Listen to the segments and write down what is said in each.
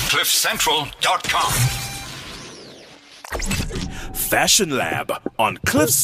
CliffCentral.com. Fashion Lab on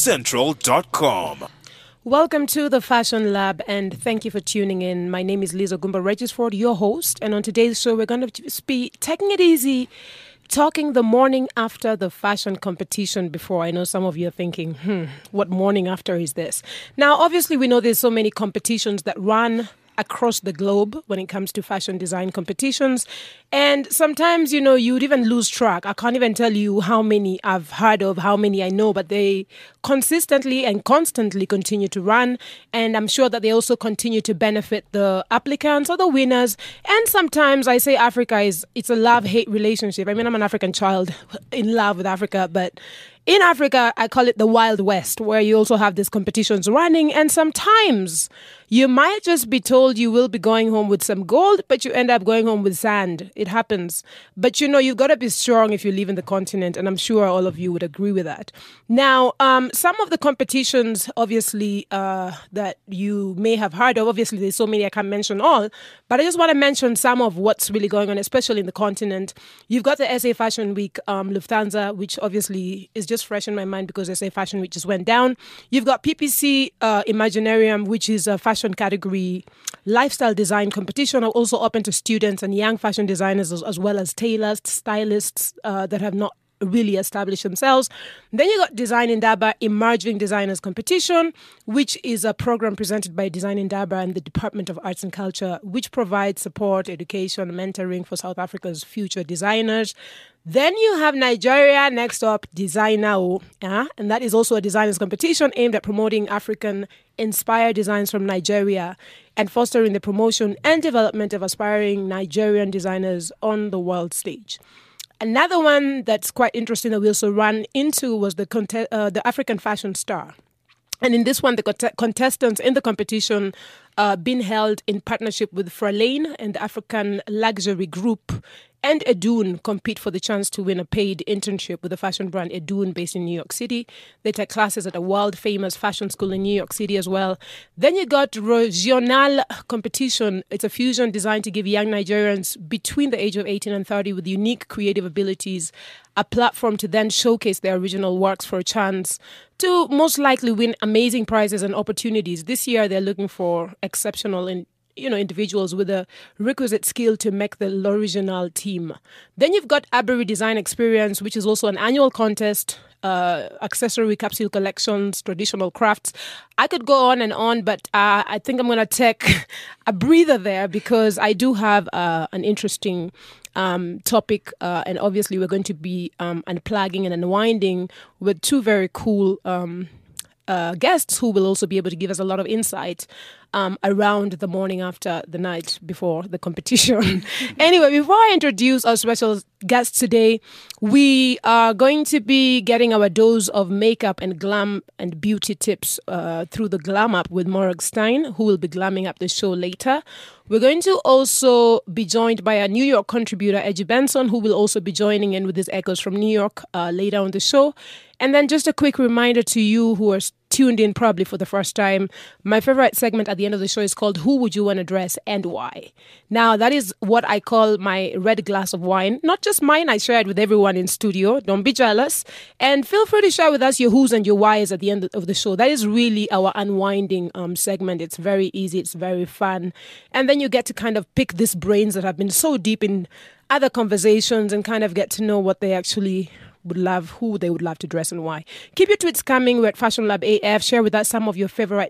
CliffCentral.com. Welcome to the Fashion Lab, and thank you for tuning in. My name is Lisa Gumba Regisford, your host, and on today's show, we're going to be taking it easy, talking the morning after the fashion competition. Before, I know some of you are thinking, what morning after is this? Now, obviously, we know there's so many competitions that run across the globe when it comes to fashion design competitions. And sometimes, you know, you'd even lose track. I can't even tell you how many I've heard of, how many I know, but they consistently and constantly continue to run. And I'm sure that they also continue to benefit the applicants or the winners. And sometimes I say it's a love-hate relationship. I mean, I'm an African child in love with Africa, but in Africa, I call it the Wild West, where you also have these competitions running. And sometimes you might just be told you will be going home with some gold, but you end up going home with sand. It happens. But, you know, you've got to be strong if you live in the continent. And I'm sure all of you would agree with that. Now, some of the competitions, obviously, that you may have heard of, obviously, there's so many I can't mention all. But I just want to mention some of what's really going on, especially in the continent. You've got the SA Fashion Week, Lufthansa, which obviously is just fresh in my mind because SA Fashion Week just went down. You've got PPC Imaginarium, which is a fashion category lifestyle design competition, also open to students and young fashion designers as well as tailors, stylists that have not really established themselves. Then you got Design Indaba Emerging Designers Competition, which is a program presented by Design Indaba and the Department of Arts and Culture, which provides support, education, mentoring for South Africa's future designers. Then you have Nigeria next up, Design-Now, and that is also a designers competition aimed at promoting African-inspired designs from Nigeria and fostering the promotion and development of aspiring Nigerian designers on the world stage. Another one that's quite interesting that we also ran into was the African Fashion Star. And in this one, the contestants in the competition been held in partnership with Fralane and the African Luxury Group and Edun compete for the chance to win a paid internship with the fashion brand Edun based in New York City. They take classes at a world-famous fashion school in New York City as well. Then you got Regional Competition. It's a fusion designed to give young Nigerians between the age of 18 and 30 with unique creative abilities a platform to then showcase their original works for a chance to most likely win amazing prizes and opportunities. This year, they're looking for exceptional individuals with a requisite skill to make the L'Original team. Then you've got Abery Design Experience, which is also an annual contest, accessory capsule collections, traditional crafts. I could go on, but I think I'm going to take a breather there because I do have an interesting topic, and obviously we're going to be unplugging and unwinding with two very cool guests who will also be able to give us a lot of insight around the morning after the night before the competition. Anyway, before I introduce our special guest today, we are going to be getting our dose of makeup and glam and beauty tips through the Glam Up with Morag Stein, who will be glamming up the show later. We're going to also be joined by our New York contributor, Edgy Benson, who will also be joining in with his echoes from New York later on the show. And then just a quick reminder to you who are tuned in probably for the first time, my favorite segment at the end of the show is called Who Would You Want to Dress and Why? Now, that is what I call my red glass of wine. Not just mine, I share it with everyone in studio. Don't be jealous. And feel free to share with us your who's and your whys at the end of the show. That is really our unwinding segment. It's very easy. It's very fun. And then you get to kind of pick these brains that have been so deep in other conversations and kind of get to know what they actually would love, who they would love to dress and why. Keep your tweets coming. We're at Fashion Lab AF. Share with us some of your favorite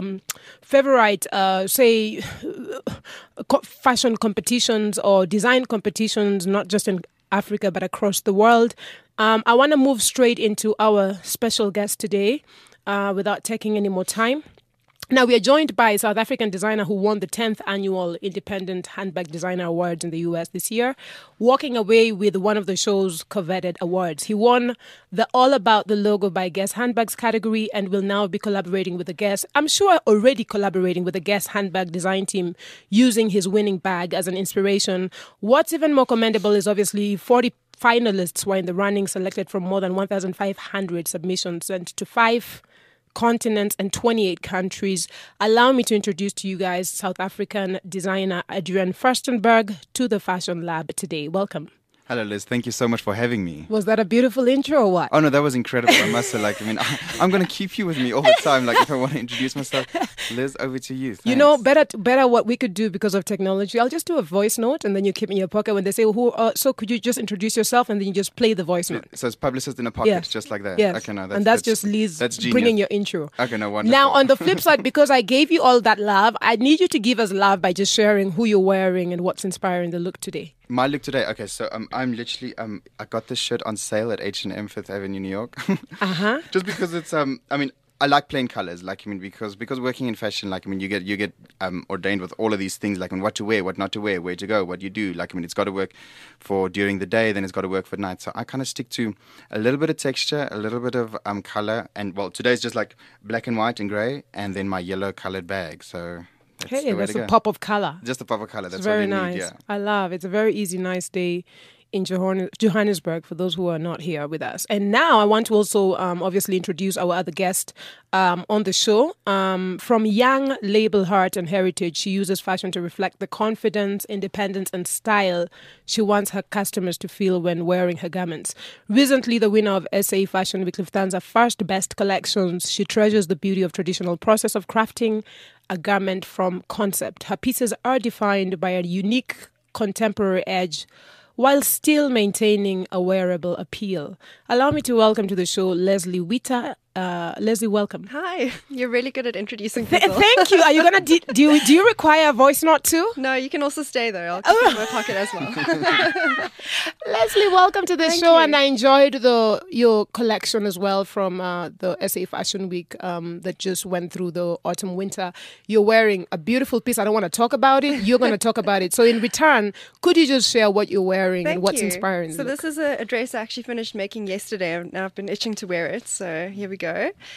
fashion competitions or design competitions, not just in Africa, but across the world. I want to move straight into our special guest today without taking any more time. Now, we are joined by a South African designer who won the 10th annual Independent Handbag Designer Awards in the US this year, walking away with one of the show's coveted awards. He won the All About the Logo by Guess Handbags category and will now be collaborating with the Guess, I'm sure already collaborating with the Guess handbag design team, using his winning bag as an inspiration. What's even more commendable is obviously 40 finalists were in the running, selected from more than 1,500 submissions sent to 5 continents and 28 countries. Allow me to introduce to you guys South African designer Adrian Furstenberg to the Fashion Lab today. Welcome. Hello, Liz. Thank you so much for having me. Was that a beautiful intro or what? Oh, no, that was incredible. I must say, I'm going to keep you with me all the time. If I want to introduce myself, Liz, over to you. Thanks. You know, better what we could do because of technology. I'll just do a voice note and then you keep it in your pocket when they say, so could you just introduce yourself and then you just play the voice note? So it's publicist in a pocket, just like that? Yes. Okay, no, that's just Liz bringing your intro. Okay, no, wonderful. Now, on the flip side, because I gave you all that love, I need you to give us love by just sharing who you're wearing and what's inspiring the look today. My look today, okay, so I'm literally, I got this shirt on sale at H&M, Fifth Avenue, New York. Just because it's, I like plain colors, because working in fashion, you get ordained with all of these things, what to wear, what not to wear, where to go, what you do. It's got to work for during the day, then it's got to work for night. So I kind of stick to a little bit of texture, a little bit of color, and today's just black and white and gray, and then my yellow colored bag. So. That's a pop of color. Just a pop of color. That's very all you nice. Need, yeah. I love it. It's a very easy, nice day in Johannesburg for those who are not here with us. And now I want to also obviously introduce our other guest on the show. From young label heart and heritage, she uses fashion to reflect the confidence, independence and style she wants her customers to feel when wearing her garments. Recently the winner of SA Fashion Week Lufthansa First Best Collections, she treasures the beauty of traditional process of crafting a garment from concept. Her pieces are defined by a unique contemporary edge while still maintaining a wearable appeal. Allow me to welcome to the show Leslie Witter. Leslie, welcome. Hi. You're really good at introducing people. Thank you. Are you gonna do you require a voice note too? No, you can also stay though. I'll keep it in my pocket as well. Leslie, welcome to the Thank show, you. and I enjoyed your collection as well from the SA Fashion Week that just went through the autumn winter. You're wearing a beautiful piece. I don't want to talk about it. You're going to talk about it. So in return, could you just share what you're wearing and what's inspiring? So this is a dress I actually finished making yesterday, and I've been itching to wear it. So here we go.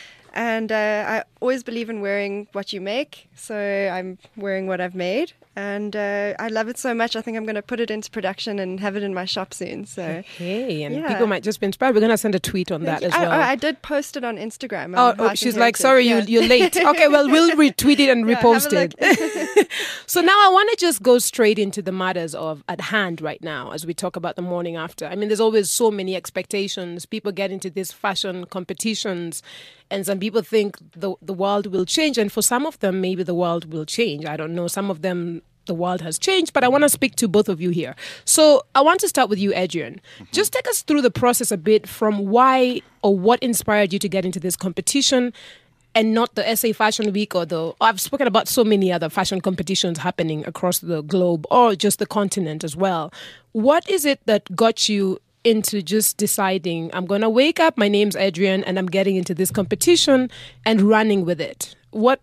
And I always believe in wearing what you make, so I'm wearing what I've made, and I love it so much. I think I'm going to put it into production and have it in my shop soon. So people might just be inspired. We're going to send a tweet on that as well. I did post it on Instagram. She's like, sorry, you're late. Okay, well, we'll retweet it and repost it. So now I want to just go straight into the matters at hand right now as we talk about the morning after. I mean, there's always so many expectations. People get into these fashion competitions, and some people think the world will change. And for some of them, maybe the world will change. I don't know. Some of them, the world has changed. But I want to speak to both of you here. So I want to start with you, Adrian. Just take us through the process a bit from why or what inspired you to get into this competition and not the SA Fashion Week I've spoken about so many other fashion competitions happening across the globe or just the continent as well. What is it that got you into just deciding, I'm going to wake up, my name's Adrian, and I'm getting into this competition and running with it?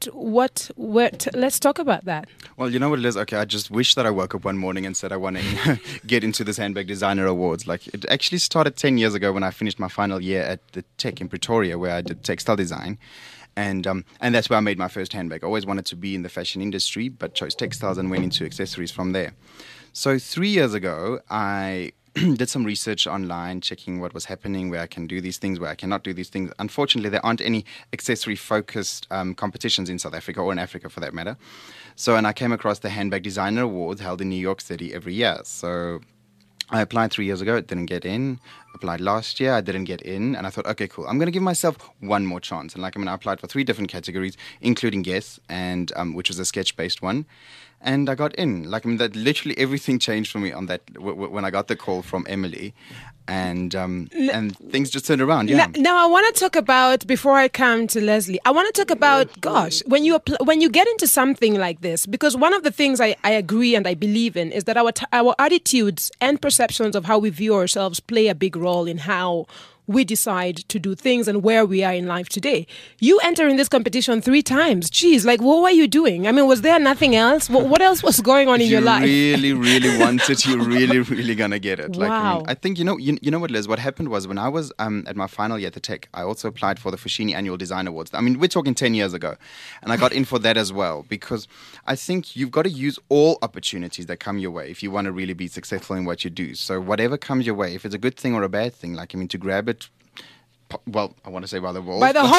Let's talk about that. Well, you know what, Liz? Okay, I just wish that I woke up one morning and said I want to get into this Handbag Designer Awards. It actually started 10 years ago when I finished my final year at the Tech in Pretoria, where I did textile design. And that's where I made my first handbag. I always wanted to be in the fashion industry, but chose textiles and went into accessories from there. So 3 years ago, I did some research online, checking what was happening, where I can do these things, where I cannot do these things. Unfortunately, there aren't any accessory-focused competitions in South Africa or in Africa for that matter. And I came across the Handbag Designer Awards held in New York City every year. So I applied 3 years ago, it didn't get in. Applied last year, I didn't get in. And I thought, okay, cool. I'm going to give myself one more chance. And I applied for 3 different categories, including Guess, and which was a sketch-based one. And I got in. That literally everything changed for me on that when I got the call from Emily, and things just turned around. Yeah. Now I want to talk about, before I come to Leslie, I want to talk about, when you get into something like this, because one of the things I agree and I believe in is that our attitudes and perceptions of how we view ourselves play a big role in how we decide to do things and where we are in life today. You enter in this competition 3 times. Jeez, what were you doing? I mean, was there nothing else? What else was going on in your life? Really, really want it, you're really, really going to get it. Wow. I think, you know what, Liz, what happened was when I was at my final year at the Tech, I also applied for the Foschini Annual Design Awards. I mean, we're talking 10 years ago. And I got in for that as well, because I think you've got to use all opportunities that come your way if you want to really be successful in what you do. So whatever comes your way, if it's a good thing or a bad thing, to grab it, well, I want to say by the walls. By the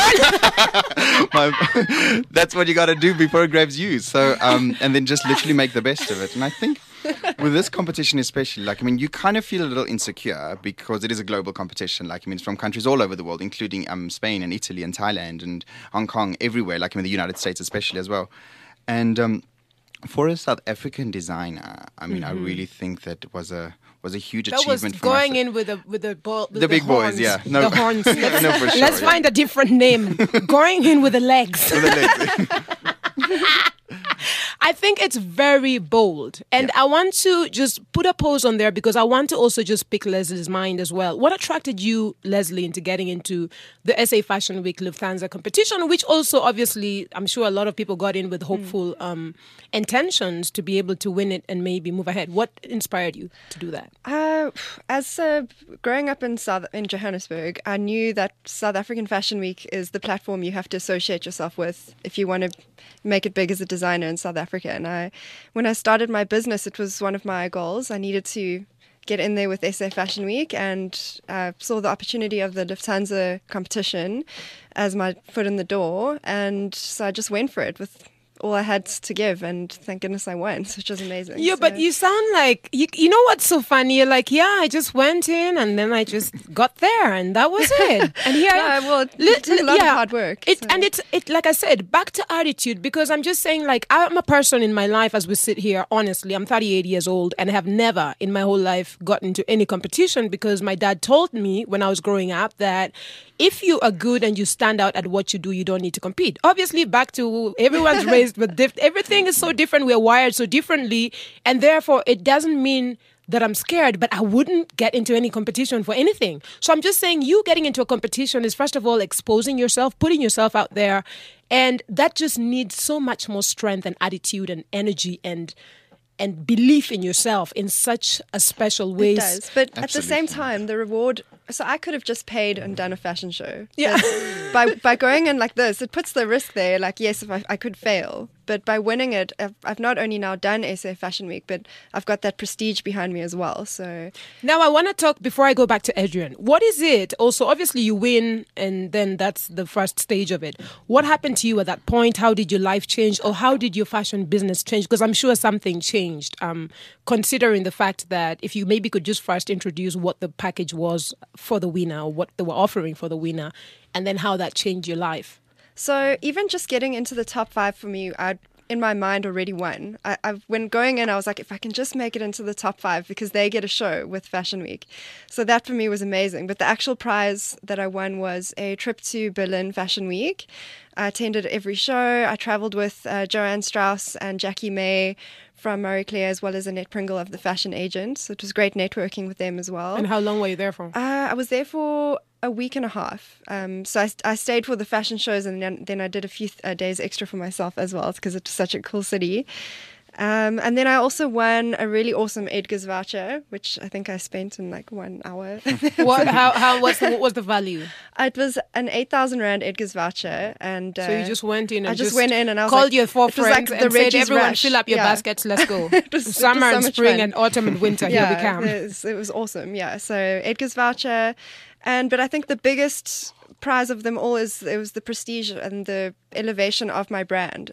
horn. That's what you got to do before it grabs you. So, and then just literally make the best of it. And I think with this competition especially, like, I mean, you kind of feel a little insecure because it is a global competition. Like, I mean, it's from countries all over the world, including Spain and Italy and Thailand and Hong Kong, everywhere, like in the United States especially as well. And for a South African designer, I mean, I really think that was a huge That was achievement for going myself. in with the big horns, boys, yeah. No. The horns. No, for sure, Let's yeah. find a different name. Going in with the legs. With the legs. I think it's very bold. And I want to just put a pause on there because I want to also just pick Leslie's mind as well. What attracted you, Leslie, into getting into the SA Fashion Week Lufthansa competition, which also obviously I'm sure a lot of people got in with hopeful intentions to be able to win it and maybe move ahead. What inspired you to do that? As growing up in Johannesburg, I knew that South African Fashion Week is the platform you have to associate yourself with if you want to make it big as a designer in South Africa. And when I started my business, it was one of my goals. I needed to get in there with SA Fashion Week, and saw the opportunity of the Lufthansa competition as my foot in the door. And so I just went for it with all I had to give, and thank goodness I won, which was amazing. Yeah, but you sound like, you know what's so funny? You're like, yeah, I just went in and then I just got there and that was it. And here I am. Well, it took a lot of hard work. And it's like I said, back to attitude, because I'm just saying, like, I'm a person in my life as we sit here, honestly, I'm 38 years old and have never in my whole life gotten into any competition because my dad told me when I was growing up that if you are good and you stand out at what you do, you don't need to compete. Obviously, back to everyone's raised with everything is so different. We're wired so differently. And therefore, it doesn't mean that I'm scared, but I wouldn't get into any competition for anything. So I'm just saying you getting into a competition is, first of all, exposing yourself, putting yourself out there. And that just needs so much more strength and attitude and energy and belief in yourself in such a special way. It does, but Absolutely. at the same time, the reward. So I could have just paid and done a fashion show. Yeah. By going in like this, it puts the risk there. Like, yes, if I could fail, but by winning it, I've not only now done SA Fashion Week, but I've got that prestige behind me as well. So now I want to talk, before I go back to Adrian, what is it? Also, obviously you win and then that's the first stage of it. What happened to you at that point? How did your life change, or how did your fashion business change? Because I'm sure something changed, considering the fact that if you maybe could just first introduce what the package was for the winner, or what they were offering for the winner, and then how that changed your life. So even just getting into the top 5 for me, I in my mind already won. When going in, I was like, if I can just make it into the top 5, because they get a show with Fashion Week. So that for me was amazing. But the actual prize that I won was a trip to Berlin Fashion Week. I attended every show. I traveled with Joanne Strauss and Jackie May from Marie Claire, as well as Annette Pringle of the Fashion Agents. So it was great networking with them as well. And how long were you there for? I was there for a week and a half. So I stayed for the fashion shows, and then I did a few days extra for myself as well, because it's such a cool city. And then I also won a really awesome Edgar's voucher, which I think I spent in like 1 hour. What was the value? It was an 8,000 Rand Edgar's voucher. And So you just went in and I just went in and I was called like, your 4 it was like friends the and said, Reggie's everyone Rush. fill up your Yeah. baskets, let's go. It was Summer so and much spring fun. and autumn and winter, here we come. It was awesome. Yeah. So Edgar's voucher. But I think the biggest prize of them all is it was the prestige and the elevation of my brand.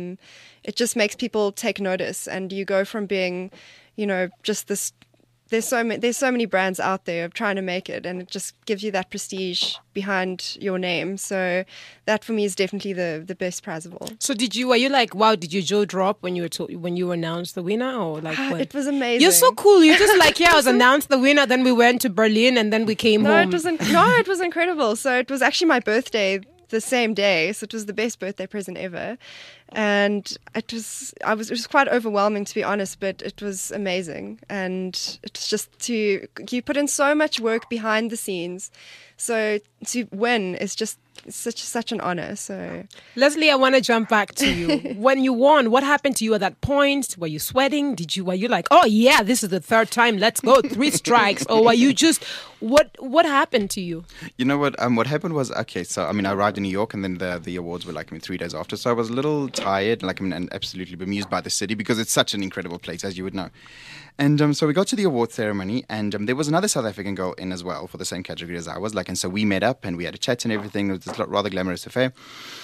It just makes people take notice, and you go from being, just this. There's so many brands out there of trying to make it, and it just gives you that prestige behind your name. So that for me is definitely the best prize of all. So were you like, wow, did your jaw drop when you announced the winner, or like when? It was amazing. You're so cool. You're just like, yeah, I was announced the winner, then we went to Berlin, and then we came home. It was incredible. So it was actually my birthday the same day, so it was the best birthday present ever, and it was quite overwhelming, to be honest, but it was amazing. And it's just you put in so much work behind the scenes, so to win is just such an honor. So Leslie, I want to jump back to you. When you won, what happened to you at that point? Were you sweating? Were you like, oh yeah, this is the 3rd time, let's go, 3 strikes? Or were you just, what happened to you? You know what? What happened was, okay, so I arrived in New York, and then the awards were 3 days after. So I was a little tired, like, I mean, and absolutely bemused by the city because it's such an incredible place, as you would know. And so we got to the award ceremony, and there was another South African girl in as well for the same category as I was. Like, and so we met up and we had a chat and everything. It was this rather glamorous affair.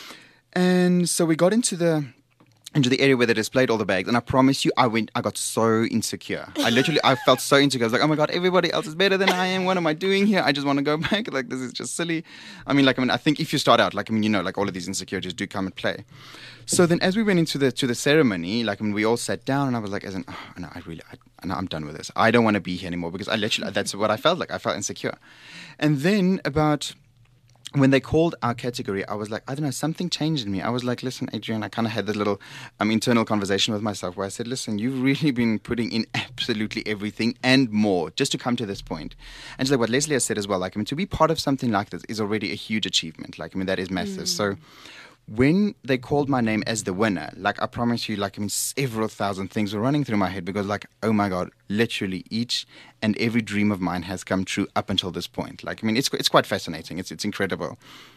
And so we got into the area where they displayed all the bags, and I promise you, I got so insecure. I felt so insecure. I was like, oh my God, everybody else is better than I am. What am I doing here? I just want to go back. Like, this is just silly. I think if you start out, like, I mean, you know, like all of these insecurities do come and play. So then as we went into the ceremony, like, I mean, we all sat down, and I was like, I'm done with this. I don't want to be here anymore, because that's what I felt like. I felt insecure. And then when they called our category, I was like, I don't know, something changed in me. I was like, listen, Adrian, I kind of had this little internal conversation with myself where I said, listen, you've really been putting in absolutely everything and more just to come to this point. And just like what Leslie has said as well, like, I mean, to be part of something like this is already a huge achievement. Like, I mean, that is massive. So when they called my name as the winner, like, I promise you, like, I mean, several thousand things were running through my head, because, like, oh my God, literally each and every dream of mine has come true up until this point. Like, I mean, it's quite fascinating. It's incredible.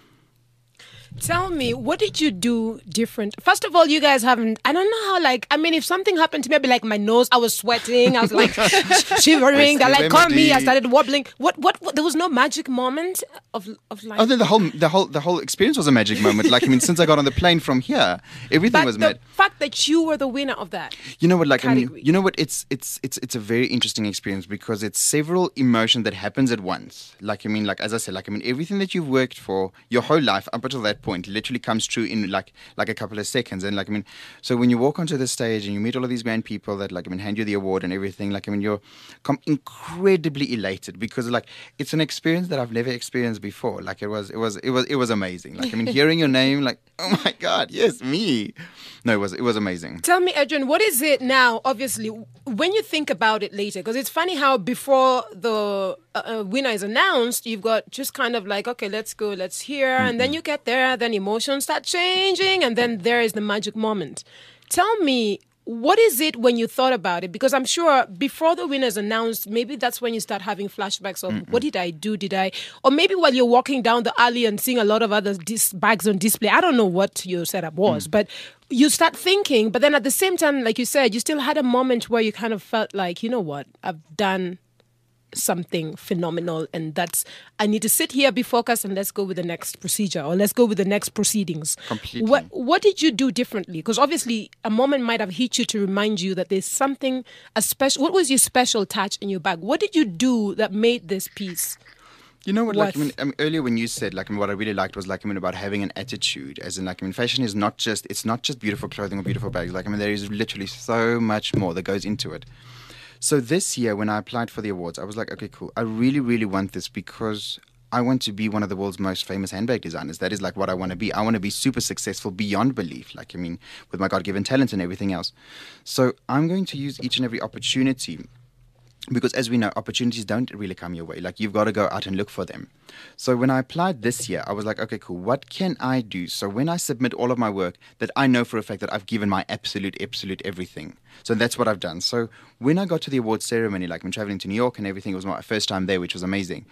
Tell me, what did you do different? First of all, you guys haven't, I don't know how, like, I mean, if something happened to me, I'd be like, my nose, I was sweating, I was like shivering, they're like, call me, I started wobbling. What, there was no magic moment of like... Oh, then the whole experience was a magic moment. Like, I mean, since I got on the plane from here, everything was mad. The fact that you were the winner of that. You know what, like, category. I mean, you know what, it's a very interesting experience, because it's several emotions that happens at once. Like, I mean, like, as I said, like, I mean, everything that you've worked for your whole life up until that point literally comes true in like a couple of seconds. And like, I mean, so when you walk onto the stage and you meet all of these grand people that, like, I mean, hand you the award and everything, like, I mean, you're incredibly elated, because, like, it's an experience that I've never experienced before. Like, it was amazing. Like, I mean, hearing your name, like, oh my God, yes, me. No, it was amazing. Tell me, Adrian, what is it now, obviously, when you think about it later? Because it's funny how before the winner is announced, you've got just kind of like, okay, let's go, let's hear. And then you get there, then emotions start changing, and then there is the magic moment. Tell me, what is it when you thought about it? Because I'm sure before the winner is announced, maybe that's when you start having flashbacks of what did I do? Or maybe while you're walking down the alley and seeing a lot of other bags on display. I don't know what your setup was, but you start thinking. But then at the same time, like you said, you still had a moment where you kind of felt like, you know what, I've done something phenomenal, and I need to sit here, be focused, and let's go with the next procedure, or let's go with the next proceedings. Completely. What did you do differently? Because obviously a moment might have hit you to remind you that there's something special. What was your special touch in your bag? What did you do that made this piece? You know what, like, I mean, earlier when you said, like, I mean, what I really liked was, like, I mean, about having an attitude, as in, like, I mean, fashion is not just beautiful clothing or beautiful bags. Like, I mean, there is literally so much more that goes into it. So this year, when I applied for the awards, I was like, okay, cool. I really, really want this, because I want to be one of the world's most famous handbag designers. That is, like, what I want to be. I want to be super successful beyond belief, like, I mean, with my God-given talent and everything else. So I'm going to use each and every opportunity, because as we know, opportunities don't really come your way. Like, you've got to go out and look for them. So when I applied this year, I was like, okay, cool. What can I do? So when I submit all of my work, that I know for a fact that I've given my absolute everything. So that's what I've done. So when I got to the awards ceremony, like, I'm traveling to New York and everything, it was my first time there, which was amazing.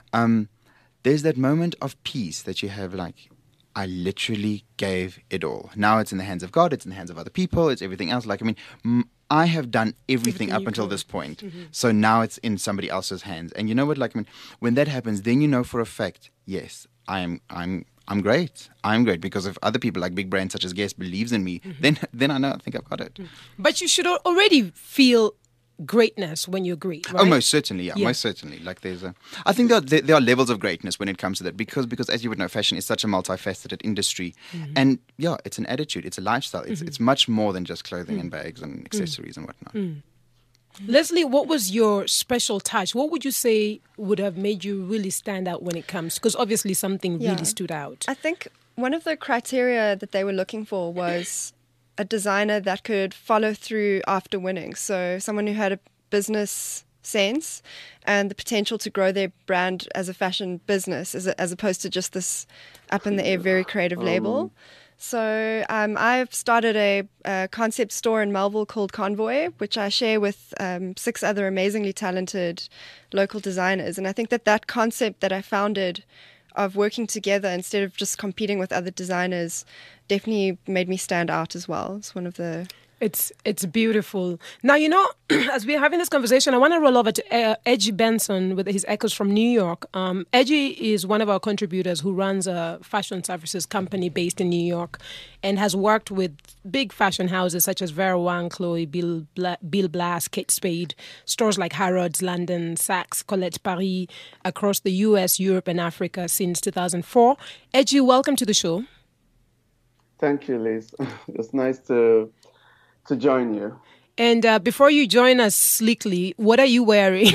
There's that moment of peace that you have, like, I literally gave it all. Now it's in the hands of God. It's in the hands of other people. It's everything else. Like, I mean, I have done everything up until this point. So now it's in somebody else's hands. And you know what? Like, I mean, when that happens, then you know for a fact, yes, I'm great. I'm great, because if other people, like big brands such as Guess, believes in me, then I know, I think I've got it. But you should already feel greatness when you're great, right? Oh, most certainly, yeah, most certainly. Like, I think there are levels of greatness when it comes to that, because as you would know, fashion is such a multifaceted industry, and yeah, it's an attitude, it's a lifestyle, it's much more than just clothing and bags and accessories and whatnot. Leslie, what was your special touch? What would you say would have made you really stand out when it comes? Because obviously something really stood out. I think one of the criteria that they were looking for was a designer that could follow through after winning. So someone who had a business sense and the potential to grow their brand as a fashion business, as opposed to just this up in the air, very creative label. So I've started a concept store in Melville called Convoy, which I share with 6 other amazingly talented local designers. And I think that concept that I founded of working together instead of just competing with other designers definitely made me stand out as well. It's one of the... It's beautiful. Now, as we're having this conversation, I want to roll over to Edgy Benson with his echoes from New York. Edgy is one of our contributors who runs a fashion services company based in New York and has worked with big fashion houses such as Vera Wang, Chloe, Bill Blass, Kate Spade, stores like Harrods, London, Saks, Colette Paris, across the US, Europe, and Africa since 2004. Edgy, welcome to the show. Thank you, Liz. It's nice to join you. And before you join us sleekly, what are you wearing?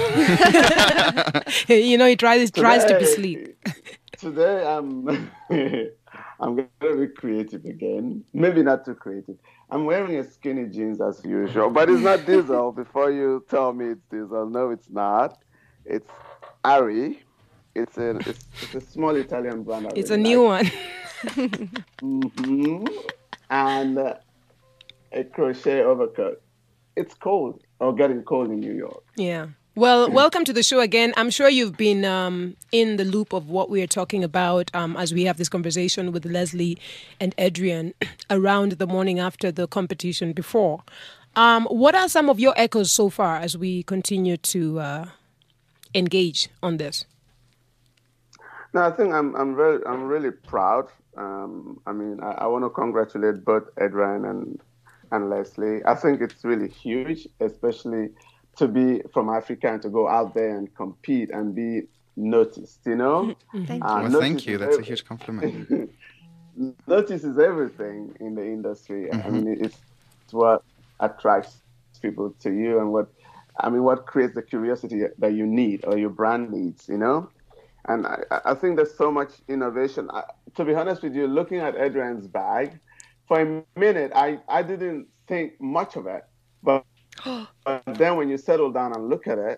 He tries to be sleek. Today, I'm going to be creative again. Maybe not too creative. I'm wearing a skinny jeans as usual, but it's not Diesel. Before you tell me it's Diesel, no, it's not. It's Ari. It's a small Italian brand. It's a new one. Mm-hmm. And a crochet overcoat. It's cold, or getting cold in New York. Yeah. Well, welcome to the show again. I'm sure you've been in the loop of what we are talking about as we have this conversation with Leslie and Adrian around the morning after the competition before. What are some of your echoes so far as we continue to engage on this? No, I think I'm really proud. I want to congratulate both Adrian and Leslie. I think it's really huge, especially to be from Africa and to go out there and compete and be noticed, Thank you. Well, thank you. That's a huge compliment. Notice is everything in the industry. Mm-hmm. I mean, it's what attracts people to you and what creates the curiosity that you need or your brand needs, And I think there's so much innovation. To be honest with you, looking at Adrian's bag, for a minute, I didn't think much of it. But then when you settle down and look at it,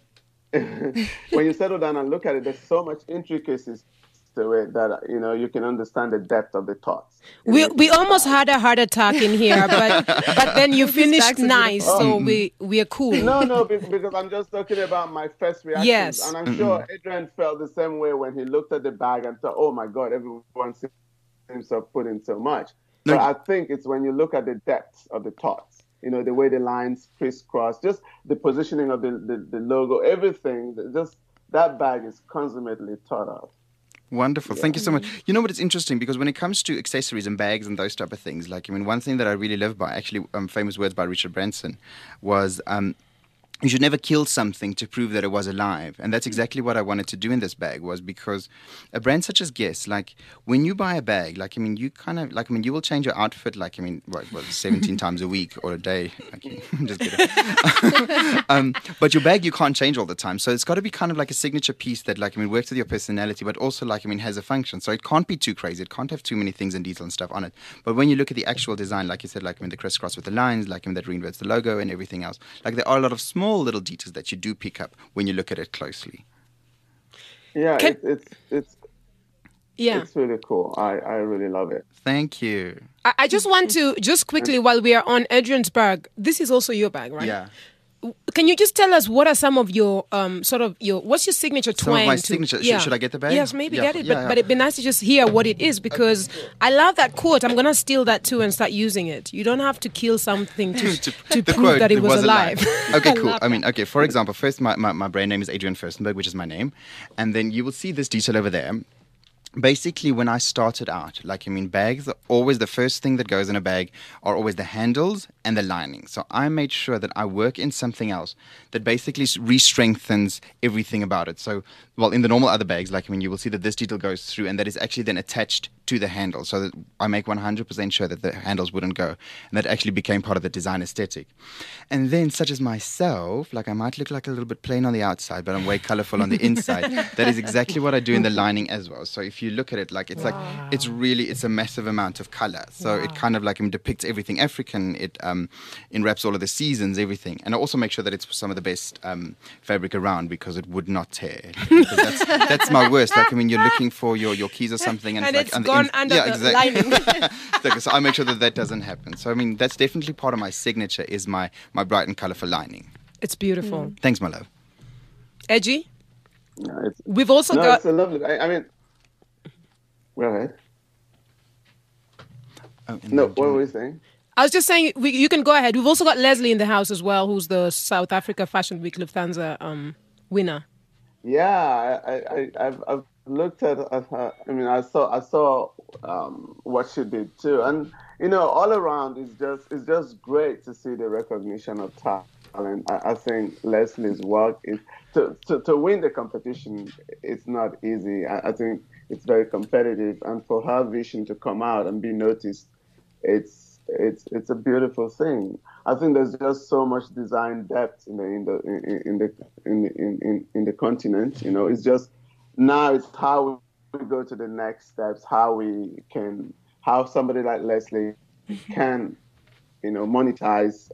there's so much intricacies to it that, you can understand the depth of the thoughts. We almost had a heart attack in here, but then you finished nice, so we are cool. No, because I'm just talking about my first reactions. Yes. And I'm sure Adrian felt the same way when he looked at the bag and thought, oh my God, everyone seems to have put in so much. But I think it's when you look at the depths of the thoughts, the way the lines crisscross, just the positioning of the logo, everything, just that bag is consummately thought of. Wonderful. Thank you so much. You know what, it's interesting because when it comes to accessories and bags and those type of things, one thing that I really live by, actually, famous words by Richard Branson, was you should never kill something to prove that it was alive. And that's exactly what I wanted to do in this bag, was because a brand such as Guess, when you buy a bag, you will change your outfit, 17 times a week or a day. Just kidding. But your bag, you can't change all the time. So it's got to be kind of like a signature piece that, works with your personality, but also, has a function. So it can't be too crazy. It can't have too many things and detail and stuff on it. But when you look at the actual design, like you said, the crisscross with the lines, that reinverts the logo and everything else, there are a lot of small little details that you do pick up when you look at it closely. Yeah, it's really cool. I really love it. Thank you. I just want to, just quickly, while we are on Adrian's bag, this is also your bag, right? Yeah. Can you just tell us what are some of your what's your signature twang? Some of my signature. Should I get the bag? Yes, maybe get it. But it'd be nice to just hear what it is, because I love that quote. I'm gonna steal that too and start using it. You don't have to kill something to prove quote, that it was alive. Okay, cool. For example, first my brand name is Adrian Furstenberg, which is my name, and then you will see this detail over there. Basically, when I started out, bags, always the first thing that goes in a bag are always the handles and the lining. So I made sure that I work in something else that basically re-strengthens everything about it. So, in the normal other bags, you will see that this detail goes through and that is actually then attached to the handle. So that I make 100% sure that the handles wouldn't go. And that actually became part of the design aesthetic. And then, such as myself, I might look like a little bit plain on the outside, but I'm way colorful on the inside. That is exactly what I do in the lining as well. So if you look at it, it's a massive amount of color. So it kind of depicts everything African. It enwraps all of the seasons, everything. And I also make sure that it's some of the best fabric around, because it would not tear. Because that's my worst. You're looking for your keys or something, and it's gone under the lining. Exactly. So I make sure that doesn't happen. So that's definitely part of my signature, is my bright and colorful lining. It's beautiful. Thanks, my love. Edgy? No, We've also got... It's a lovely... Go ahead. Oh, and No, then what were we saying? I was just saying, you can go ahead. We've also got Leslie in the house as well, who's the South Africa Fashion Week Lufthansa winner. Yeah, I've looked at her. I mean, I saw what she did too, and all around it's just great to see the recognition of talent. I think Leslie's work is to win the competition. It's not easy. I think it's very competitive, and for her vision to come out and be noticed, it's a beautiful thing. I think there's just so much design depth in the continent. It's just now it's how we go to the next steps, how somebody like Leslie can, monetize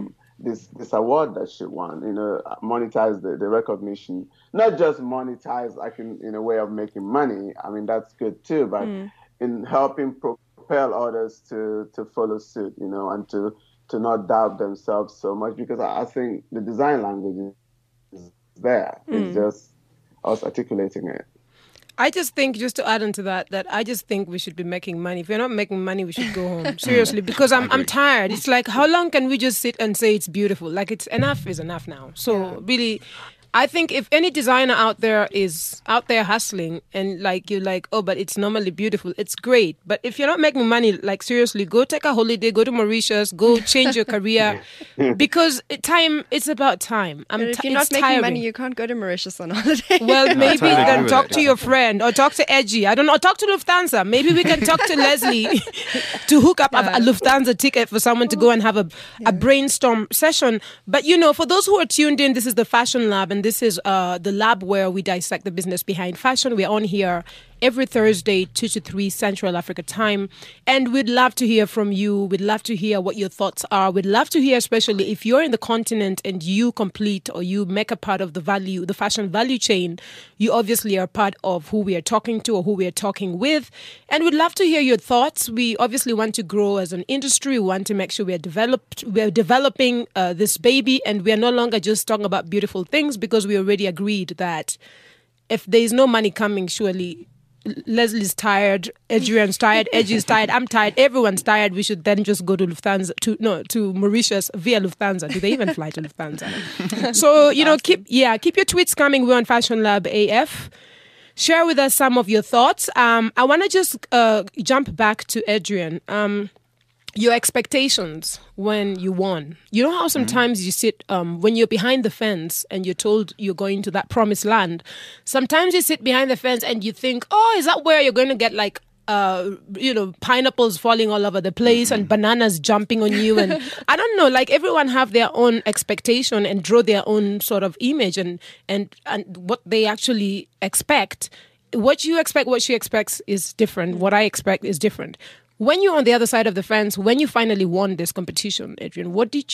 this award that she won. Monetize the recognition, not just monetize like in a way of making money. I mean that's good too, but in helping propel others to follow suit, and to not doubt themselves so much, because I think the design language is there. It's just us articulating it. I just think, just to add on to that I just think we should be making money. If we're not making money, we should go home. Seriously, because I'm tired. It's like, how long can we just sit and say it's beautiful? Like, it's enough is enough now. So really, I think if any designer out there is out there hustling and like you're like, oh, but it's normally beautiful, it's great. But if you're not making money, like seriously, go take a holiday, go to Mauritius, go change your career, because it's about time. But if you're not making money, you can't go to Mauritius on holiday. Well, maybe totally agree then with talk that. to your friend or talk to Edgy. I don't know, talk to Lufthansa. Maybe we can talk to Leslie to hook up a Lufthansa ticket for someone to go and have a brainstorm session. But for those who are tuned in, this is the Fashion Lab, and this is the lab where we dissect the business behind fashion. We're on here every Thursday, 2 to 3 Central Africa time. And we'd love to hear from you. We'd love to hear what your thoughts are. We'd love to hear, especially if you're in the continent and you complete or you make a part of the fashion value chain, you obviously are part of who we are talking to or who we are talking with. And we'd love to hear your thoughts. We obviously want to grow as an industry. We want to make sure we're developing this baby, and we are no longer just talking about beautiful things, because we already agreed that if there is no money coming, surely Leslie's tired, Adrian's tired, Edgy's tired, I'm tired, everyone's tired. We should then just go to Lufthansa, to Mauritius via Lufthansa. Do they even fly to Lufthansa? So, keep your tweets coming. We're on Fashion Lab AF. Share with us some of your thoughts. I want to just jump back to Adrian. Your expectations when you won. You know how sometimes you sit, when you're behind the fence and you're told you're going to that promised land, sometimes you sit behind the fence and you think, oh, is that where you're going to get like, pineapples falling all over the place and bananas jumping on you? And I don't know, like everyone have their own expectation and draw their own sort of image and what they actually expect. What you expect, what she expects is different. What I expect is different. When you're on the other side of the fence, when you finally won this competition, Adrian,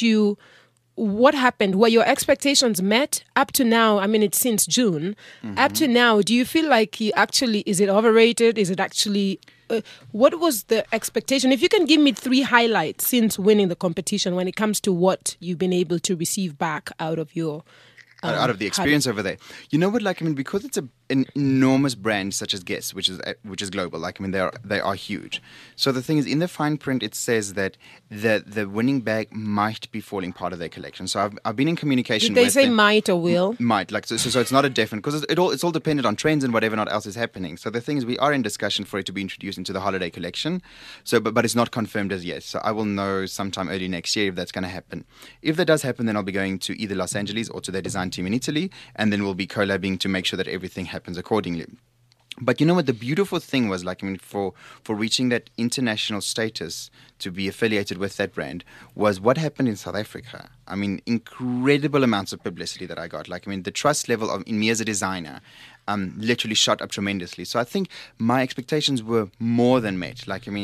what happened? Were your expectations met up to now? I mean, it's since June. Up to now, do you feel like is it overrated? Is it actually, what was the expectation? If you can give me 3 highlights since winning the competition when it comes to what you've been able to receive back out of your... out of the experience over there. You know what, because it's an enormous brand such as Guess, which is global, they are huge. So the thing is, in the fine print, it says that the winning bag might be falling part of their collection. So I've been in communication with Did they say might or will? Might, so it's not a definite, because it's all dependent on trends and whatever not else is happening. So the thing is, we are in discussion for it to be introduced into the holiday collection. So, but it's not confirmed as yet. So I will know sometime early next year if that's going to happen. If that does happen, then I'll be going to either Los Angeles or to their design team in Italy, and then we'll be collabing to make sure that everything happens accordingly. But you know what, the beautiful thing was, for reaching that international status to be affiliated with that brand was what happened in South Africa. I mean, incredible amounts of publicity that I got. The trust level in me as a designer literally shot up tremendously. So I think my expectations were more than met.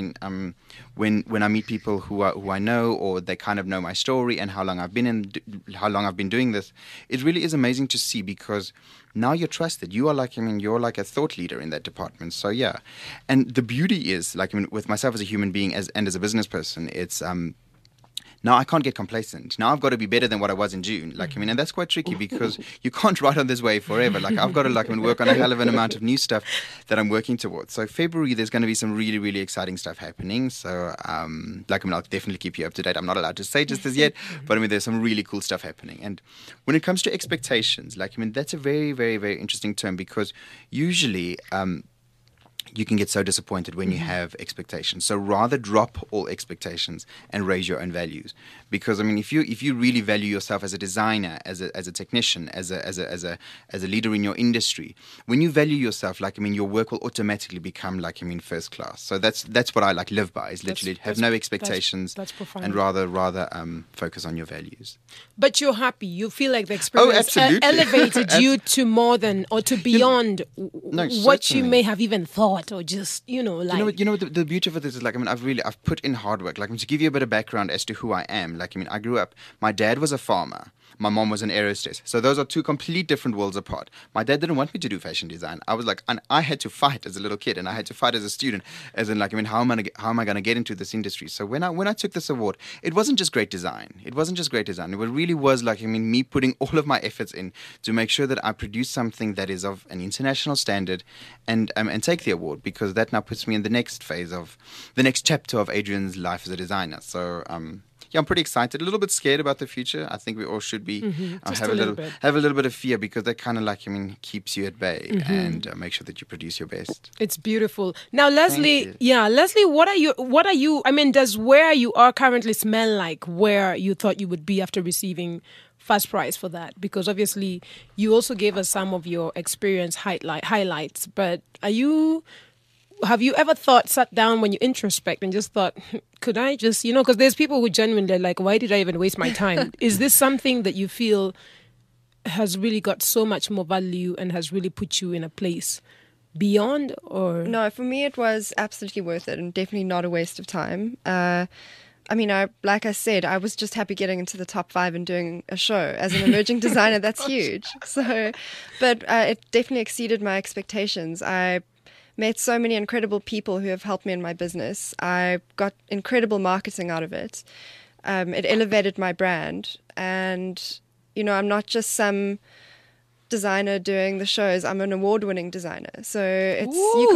When I meet people who I know, or they kind of know my story and how long I've been doing this, it really is amazing to see, because now you're trusted. You are you're like a thought leader in that department. So yeah, and the beauty is with myself as a human being and as a business person, it's now I can't get complacent. Now I've got to be better than what I was in June. Like, I mean, and that's quite tricky because you can't ride on this wave forever. Like, I've got to like work on a hell of an amount of new stuff that I'm working towards. So February, there's going to be some really, really exciting stuff happening. So, like, I mean, I'll definitely keep you up to date. I'm not allowed to say just as yet, but I mean, there's some really cool stuff happening. And when it comes to expectations, like, I mean, that's a very, very, very interesting term because usually, you can get so disappointed when you have expectations. So rather drop all expectations and raise your own values. Because I mean, if you really value yourself as a designer, as a technician, as a leader in your industry, when you value yourself, like, I mean, your work will automatically become, like, I mean, first class. So that's what I like live by, is literally have no expectations that's profound. and rather focus on your values. But you're happy. You feel like the experience absolutely. elevated you to more than or to beyond what you certainly. may have even thought, or just like You know what the beauty of it is like, I mean, I've put in hard work. Like, I mean, to give you a bit of background as to who I am, like, I mean, I grew up, my dad was a farmer. My mom was an aerostess. So those are two complete different worlds apart. My dad didn't want me to do fashion design. I was like, and I had to fight as a little kid, and I had to fight as a student, as in, like, I mean, how am I going to get into this industry? So when I took this award, it wasn't just great design. It really was, like, I mean, me putting all of my efforts in to make sure that I produce something that is of an international standard, and take the award, because that now puts me in the next phase of the next chapter of Adrian's life as a designer. So yeah, I'm pretty excited. A little bit scared about the future. I think we all should be. Have a little bit of fear, because that kind of, like, I mean, keeps you at bay, and make sure that you produce your best. it's beautiful. Now, Leslie, what are you? I mean, does where you are currently smell like where you thought you would be after receiving first prize for that? Because obviously, you also gave us some of your experience highlights. But have you ever sat down when you introspect and just thought, could I just, because there's people who genuinely are like, why did I even waste my time? Is this something that you feel has really got so much more value and has really put you in a place beyond, or? No, for me it was absolutely worth it and definitely not a waste of time. I mean, like I said, I was just happy getting into the top 5 and doing a show. As an emerging designer, that's huge. So, but it definitely exceeded my expectations. I met so many incredible people who have helped me in my business. I got incredible marketing out of it. It elevated my brand. And, I'm not just some designer doing the shows. I'm an award-winning designer. So it's you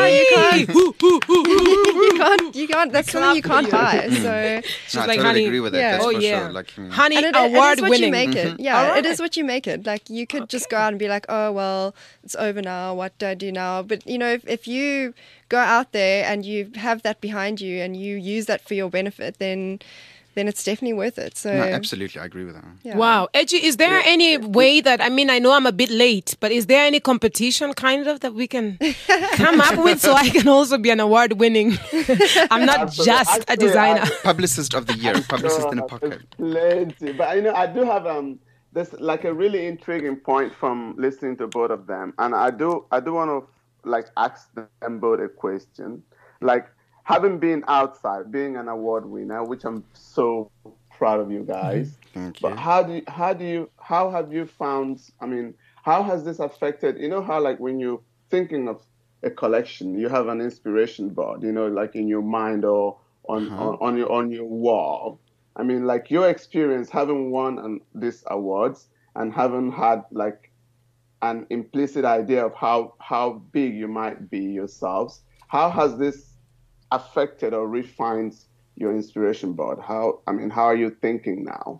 can't. That's something you can't buy. So She's I like, totally honey, agree with that. yeah. That's Oh, for yeah. sure. Like, I mean, Honey, and it award is what you winning. make it. Yeah, All right. it is what you make it. Like, you could just go out and be like, oh, well, it's over now. What do I do now? But, if you go out there and you have that behind you and you use that for your benefit, then it's definitely worth it. So no, absolutely, I agree with that. yeah. Wow. Edgy, is there any way that, I mean, I know I'm a bit late, but is there any competition kind of that we can come up with so I can also be an award winning? I'm not just a designer. Publicist of the year, publicist in a pocket. Plenty, but I do have this like a really intriguing point from listening to both of them, and I do want to like ask them both a question, like. Having been outside, being an award winner, which I'm so proud of you guys. Thank you. But how have you found? I mean, how has this affected? How like when you're thinking of a collection, you have an inspiration board. Like in your mind or on your wall. I mean, like your experience having won these awards and having had like an implicit idea of how big you might be yourselves. How has this affected or refined your inspiration board? How are you thinking now?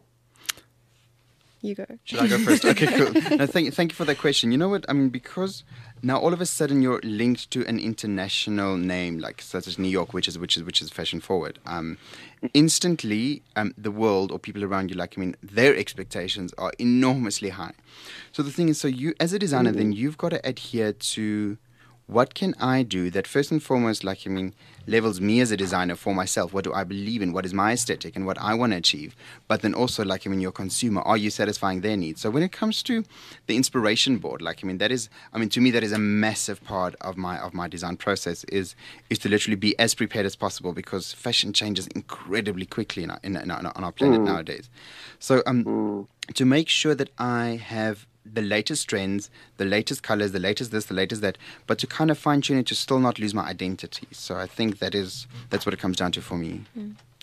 You go. Should I go first? Okay, cool. No, thank you for that question. You know what? I mean, because now all of a sudden you're linked to an international name, like such as New York, which is fashion forward. Instantly, the world or people around you, like, I mean, their expectations are enormously high. So the thing is, so you as a designer, then you've got to adhere to what can I do that first and foremost, like, I mean, levels me as a designer for myself. What do I believe in? What is my aesthetic and what I want to achieve? But then also, like, I mean, your consumer, are you satisfying their needs? So when it comes to the inspiration board, like, I mean, to me, that is a massive part of my design process is to literally be as prepared as possible, because fashion changes incredibly quickly on our planet nowadays. So to make sure that I have the latest trends, the latest colors, the latest this, the latest that, but to kind of fine tune it to still not lose my identity. So I think that's what it comes down to for me.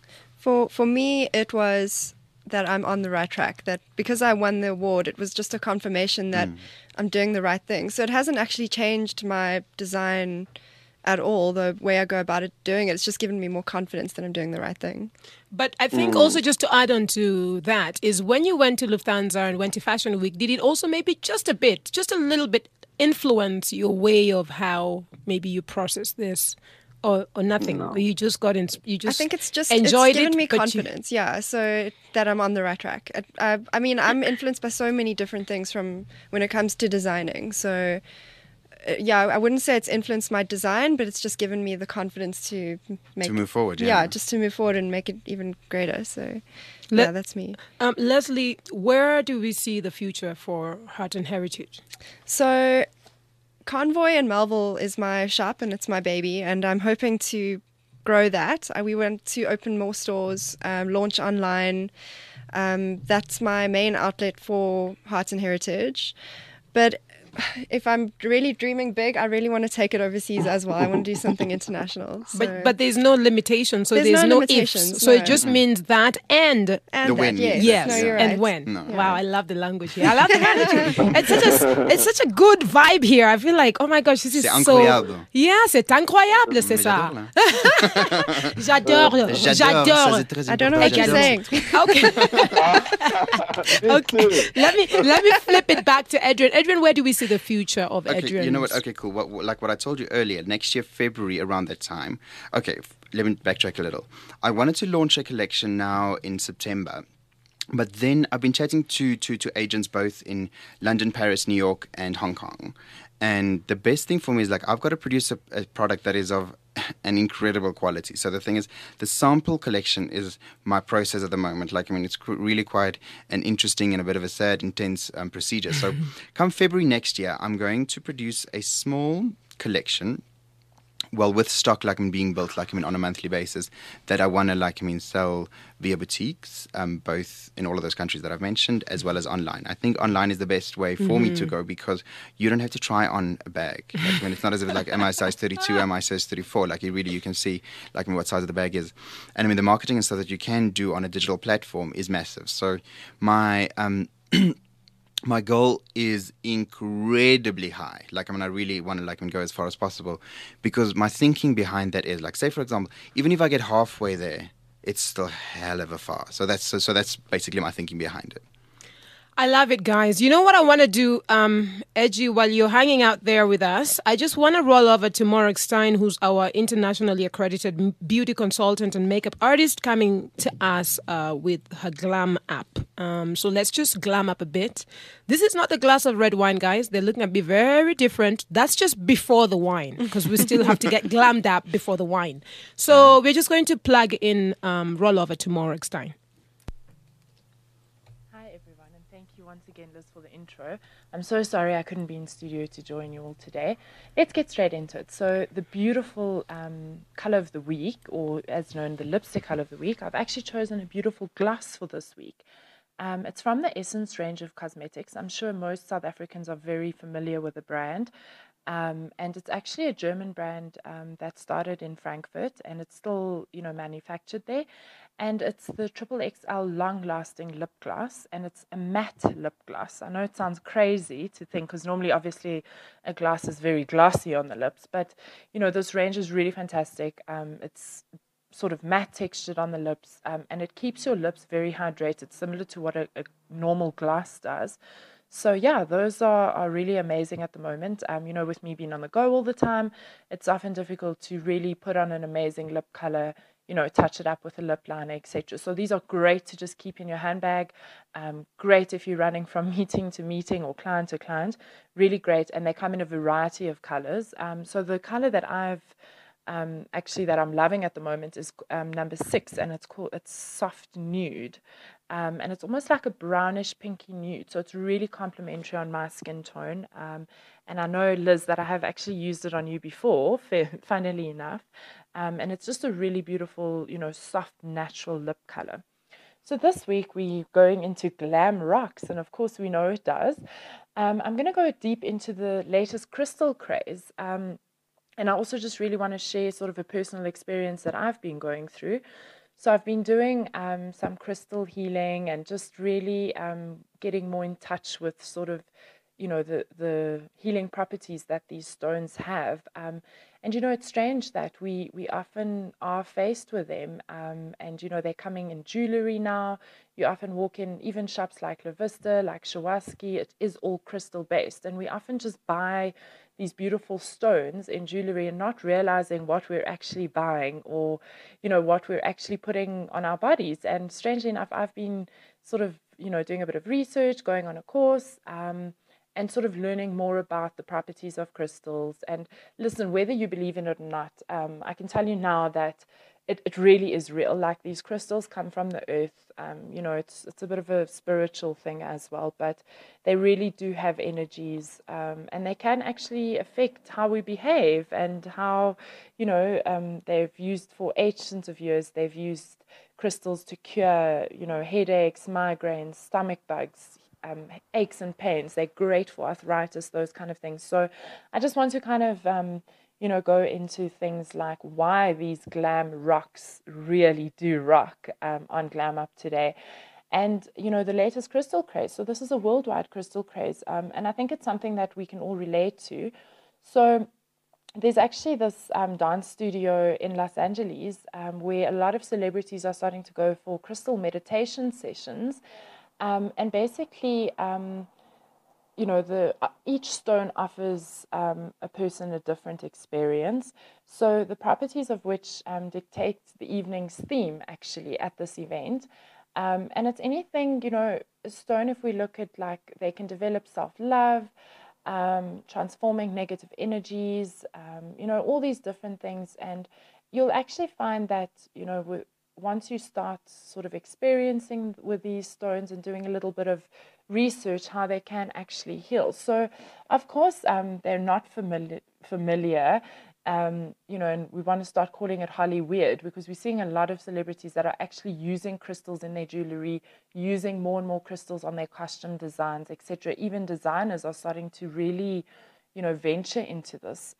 For me, it was that I'm on the right track. That because I won the award, it was just a confirmation that I'm doing the right thing. So it hasn't actually changed my design at all, the way I go about it, doing it. It's just given me more confidence that I'm doing the right thing. But I think also just to add on to that is when you went to Lufthansa and went to Fashion Week, did it also maybe just a little bit influence your way of how maybe you process this? Or nothing. No. Or you just got in. You just. I think it's just enjoyed it's given it, me but confidence. Yeah, so that I'm on the right track. I mean, I'm influenced by so many different things from when it comes to designing. So yeah, I wouldn't say it's influenced my design, but it's just given me the confidence to move forward. Yeah, just to move forward and make it even greater. So Le- yeah, that's me. Leslie, where do we see the future for Heart and Heritage? So Convoy in Melville is my shop and it's my baby, and I'm hoping to grow that. We want to open more stores, launch online. That's my main outlet for Heart and Heritage. But if I'm really dreaming big, I really want to take it overseas as well. I want to do something international. So. But there's no limitation, so there's no no limitations, ifs. So no. it just means that and And The that, when, yes. yes, No, you're and right. when. No. Wow, I love the language here. I love the language. It's such a good vibe here. I feel like, oh my gosh, this is C'est so. incroyable. Yeah, c'est incroyable, c'est Mais ça. j'adore, là. J'adore, Ça, j'adore. c'est très I don't know what you're important. saying. Okay. Okay. Let me flip it back to Adrian. Adrian, where do we see the future of Okay, Adrian? you know what? Okay, cool. Like what I told you earlier, next year, February, around that time. Okay, let me backtrack a little. I wanted to launch a collection now in September. But then I've been chatting to agents both in London, Paris, New York, and Hong Kong. And the best thing for me is like I've got to produce a product that is of an incredible quality. So the thing is, the sample collection is my process at the moment. Like, I mean, it's really quite an interesting and a bit of a sad, intense procedure. So come February next year, I'm going to produce a small collection, well, with stock, like, being built, like, on a monthly basis, that I want to, like, sell via boutiques, both in all of those countries that I've mentioned, as well as online. I think online is the best way for me to go because you don't have to try on a bag. Like, it's not as if, like, am I size 32, am I size 34? Like, you can see, like, what size of the bag is. And, the marketing and stuff that you can do on a digital platform is massive. So my... my goal is incredibly high. Like, I really want to, go as far as possible because my thinking behind that is, like, say, for example, even if I get halfway there, it's still hell of a far. So that's basically my thinking behind it. I love it, guys. You know what I want to do, Edgy, while you're hanging out there with us? I just want to roll over to Morag Stein, who's our internationally accredited beauty consultant and makeup artist, coming to us with her glam app. So let's just glam up a bit. This is not the glass of red wine, guys. They're looking at me very different. That's just before the wine, because we still have to get glammed up before the wine. So we're just going to plug in, roll over to Morag Stein. Once again, Liz, for the intro. I'm so sorry I couldn't be in studio to join you all today. Let's get straight into it. So the beautiful color of the week, or as known, the lipstick color of the week, I've actually chosen a beautiful gloss for this week. It's from the Essence range of cosmetics. I'm sure most South Africans are very familiar with the brand. And it's actually a German brand that started in Frankfurt, and it's still, manufactured there. And it's the XXL long-lasting lip gloss, and it's a matte lip gloss. I know it sounds crazy to think, because normally, obviously, a gloss is very glossy on the lips, but, this range is really fantastic. It's sort of matte textured on the lips, and it keeps your lips very hydrated, similar to what a normal gloss does. So, yeah, those are really amazing at the moment. With me being on the go all the time, it's often difficult to really put on an amazing lip color, touch it up with a lip liner, etc. So these are great to just keep in your handbag. Great if you're running from meeting to meeting or client to client. Really great. And they come in a variety of colors. So the color that that I'm loving at the moment is number 6, and it's soft nude. And it's almost like a brownish pinky nude. So it's really complimentary on my skin tone. And I know, Liz, that I have actually used it on you before, funnily enough. And it's just a really beautiful, soft, natural lip color. So this week we're going into glam rocks, and of course we know it does. I'm going to go deep into the latest crystal craze. And I also just really want to share sort of a personal experience that I've been going through. So I've been doing some crystal healing and just really getting more in touch with sort of, the healing properties that these stones have. And it's strange that we often are faced with them. And they're coming in jewelry now. You often walk in even shops like La Vista, like Swarovski. It is all crystal based, and we often just buy these beautiful stones in jewelry and not realizing what we're actually buying, or what we're actually putting on our bodies. And strangely enough, I've been sort of doing a bit of research, going on a course, and sort of learning more about the properties of crystals. And listen, whether you believe in it or not, I can tell you now that it really is real. Like, these crystals come from the earth. It's a bit of a spiritual thing as well, but they really do have energies, and they can actually affect how we behave, and how, they've used for ancient of years, they've used crystals to cure, headaches, migraines, stomach bugs, aches and pains. They're great for arthritis, those kind of things. So I just want to kind of, go into things like why these glam rocks really do rock on Glam Up today. And, the latest crystal craze. So this is a worldwide crystal craze. And I think it's something that we can all relate to. So there's actually this dance studio in Los Angeles where a lot of celebrities are starting to go for crystal meditation sessions. And basically, each stone offers a person a different experience. So the properties of which dictate the evening's theme, actually, at this event. And it's anything, a stone, if we look at, like, they can develop self-love, transforming negative energies, all these different things. And you'll actually find that, once you start sort of experiencing with these stones and doing a little bit of research, how they can actually heal. So, of course, they're not familiar, and we want to start calling it Holly weird, because we're seeing a lot of celebrities that are actually using crystals in their jewelry, using more and more crystals on their costume designs, etc. Even designers are starting to really, venture into this.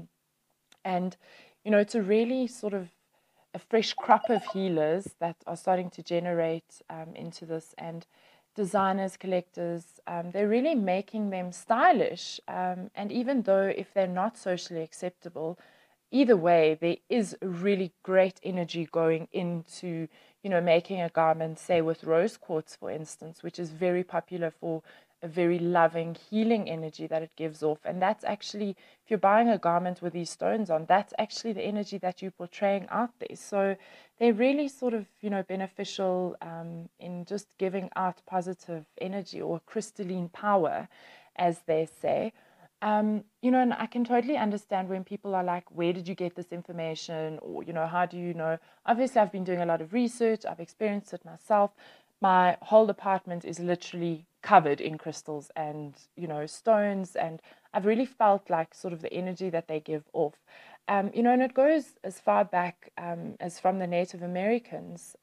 And, it's a really sort of a fresh crop of healers that are starting to generate into this, and designers, collectors, they're really making them stylish. And even though if they're not socially acceptable, either way, there is really great energy going into, making a garment, say with rose quartz, for instance, which is very popular for a very loving, healing energy that it gives off. And that's actually, if you're buying a garment with these stones on, that's actually the energy that you're portraying out there. So they're really sort of, beneficial in just giving out positive energy, or crystalline power, as they say. And I can totally understand when people are like, where did you get this information? Or, how do you know? Obviously, I've been doing a lot of research. I've experienced it myself. My whole apartment is literally covered in crystals and, stones. And I've really felt like sort of the energy that they give off. And it goes as far back as from the Native Americans,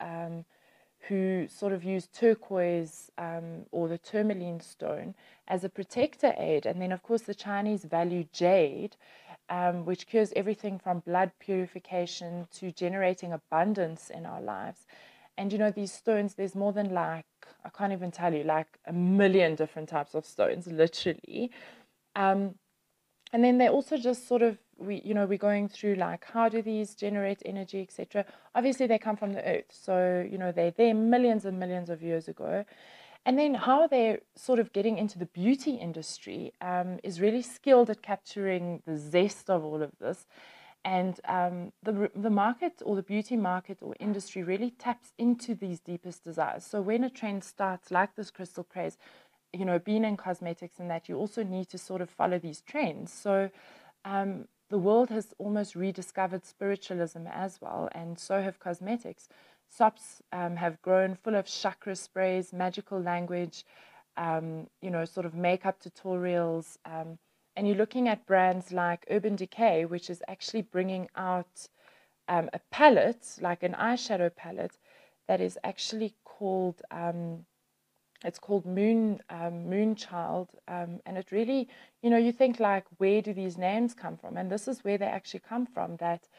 who sort of used turquoise or the tourmaline stone as a protector aid. And then, of course, the Chinese value jade, which cures everything from blood purification to generating abundance in our lives. And, these stones, there's more than I can't even tell you, like 1 million different types of stones, literally. And then they also just sort of, we're going through like, how do these generate energy, etc. Obviously, they come from the earth. So, they're there millions and millions of years ago. And then how they're sort of getting into the beauty industry is really skilled at capturing the zest of all of this. And the market, or the beauty market or industry, really taps into these deepest desires. So when a trend starts, like this crystal craze, being in cosmetics, and that you also need to sort of follow these trends. So the world has almost rediscovered spiritualism as well, and so have cosmetics. Shops have grown full of chakra sprays, magical language, sort of makeup tutorials. And you're looking at brands like Urban Decay, which is actually bringing out a palette, like an eyeshadow palette, that is actually called, it's called Moonchild. And it really, you think like, where do these names come from? And this is where they actually come from, that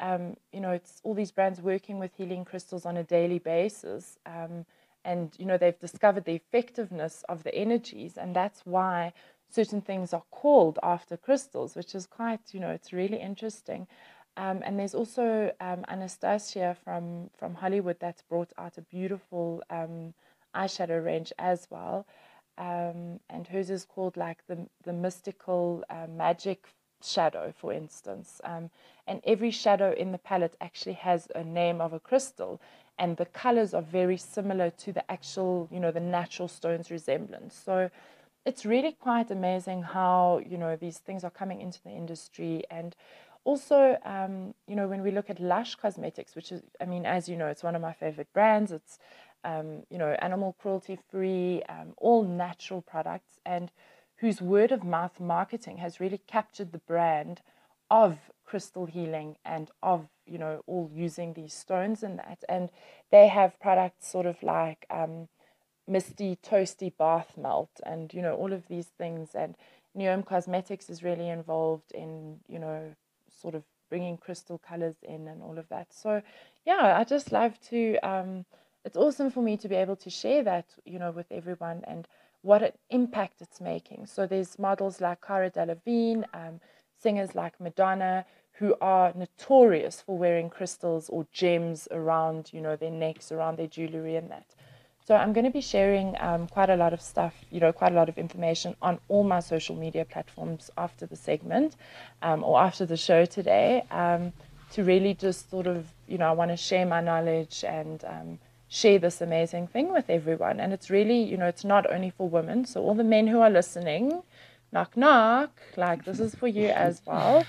it's all these brands working with healing crystals on a daily basis. And, they've discovered the effectiveness of the energies, and that's why certain things are called after crystals, which is quite, it's really interesting. And there's also Anastasia from Hollywood that's brought out a beautiful eyeshadow range as well. And hers is called like the mystical magic shadow, for instance. And every shadow in the palette actually has a name of a crystal, and the colors are very similar to the actual, the natural stone's resemblance. So it's really quite amazing how, these things are coming into the industry. And also, when we look at Lush Cosmetics, which is, as you know, it's one of my favorite brands. It's, animal cruelty free, all natural products, and whose word of mouth marketing has really captured the brand of crystal healing and of, all using these stones and that. And they have products sort of like misty, toasty bath melt and, all of these things. And Neome Cosmetics is really involved in, sort of bringing crystal colors in and all of that. So, yeah, I just love to, it's awesome for me to be able to share that, with everyone and what an impact it's making. So there's models like Cara Delevingne, singers like Madonna, who are notorious for wearing crystals or gems around, their necks, around their jewelry and that. So I'm going to be sharing quite a lot of stuff, quite a lot of information on all my social media platforms after the segment or after the show today to really just sort of, I want to share my knowledge and share this amazing thing with everyone. And it's really, it's not only for women. So all the men who are listening, knock, knock, like this is for you as well.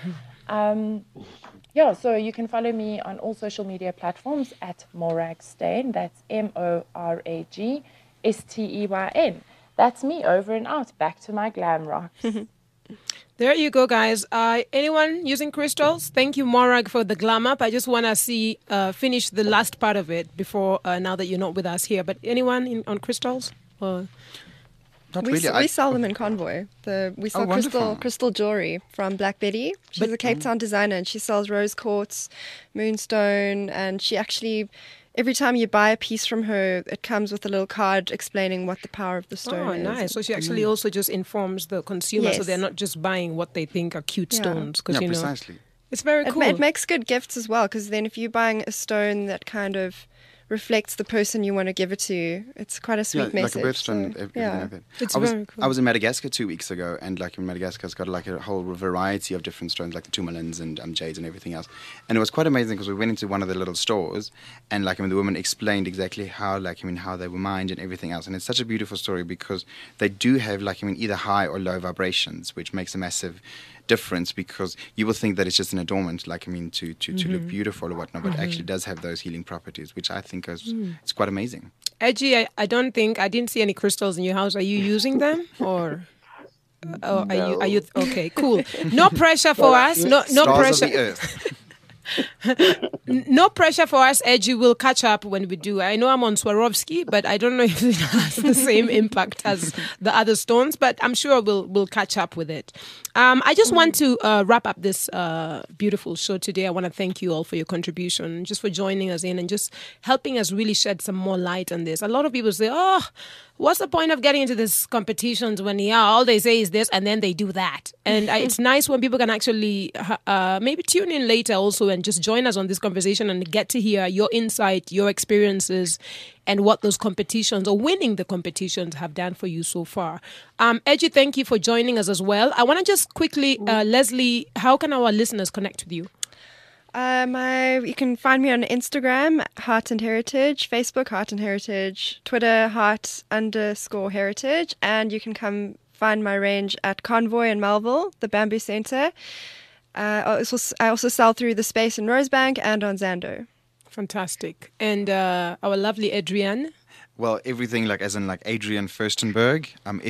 So you can follow me on all social media platforms at Morag Steyn. That's MORAGSTEYN. That's me, over and out. Back to my glam rocks. There you go, guys. Anyone using crystals? Thank you, Morag, for the glam up. I just want to finish the last part of it before now that you're not with us here. But anyone on crystals? We sell them in Convoy. We sell crystal jewelry from Black Betty. She's a Cape Town designer, and she sells rose quartz, moonstone, and she actually, every time you buy a piece from her, it comes with a little card explaining what the power of the stone is. Oh, nice. So she actually also just informs the consumer, so they're not just buying what they think are cute stones. Precisely. It's very cool. It makes good gifts as well, because then if you're buying a stone that kind of reflects the person you want to give it to, it's quite a sweet message. Like a birthstone, everything like that. It's very cool. I was in Madagascar 2 weeks ago, and like in Madagascar, it's got like a whole variety of different stones, like the tourmalines and jades and everything else. And it was quite amazing because we went into one of the little stores, and like the woman explained exactly how how they were mined and everything else. And it's such a beautiful story because they do have either high or low vibrations, which makes a massive difference, because you will think that it's just an adornment, to look beautiful or whatnot, but it actually does have those healing properties, which I think it's quite amazing. Edgy, I didn't see any crystals in your house. Are you using them or? No. Are you okay? Cool. No pressure for us. No pressure. Of the earth. No pressure for us, Edgy. We'll catch up when we do. I know I'm on Swarovski, but I don't know if it has the same impact as the other stones, but I'm sure we'll catch up with it. I just want to wrap up this beautiful show today. I want to thank you all for your contribution, just for joining us in and just helping us really shed some more light on this. A lot of people say, what's the point of getting into these competitions when all they say is this and then they do that? And it's nice when people can actually maybe tune in later also and just join us on this conversation and get to hear your insight, your experiences, and what those competitions or winning the competitions have done for you so far. Edgy, thank you for joining us as well. I want to just quickly, Leslie, how can our listeners connect with you? You can find me on Instagram, Heart and Heritage, Facebook, Heart and Heritage, Twitter, Heart_Heritage, and you can come find my range at Convoy in Melville, the Bamboo Centre. I also sell through The Space in Rosebank and on Zando. Fantastic. And our lovely Adrienne? Well, everything as in Adrienne Furstenberg,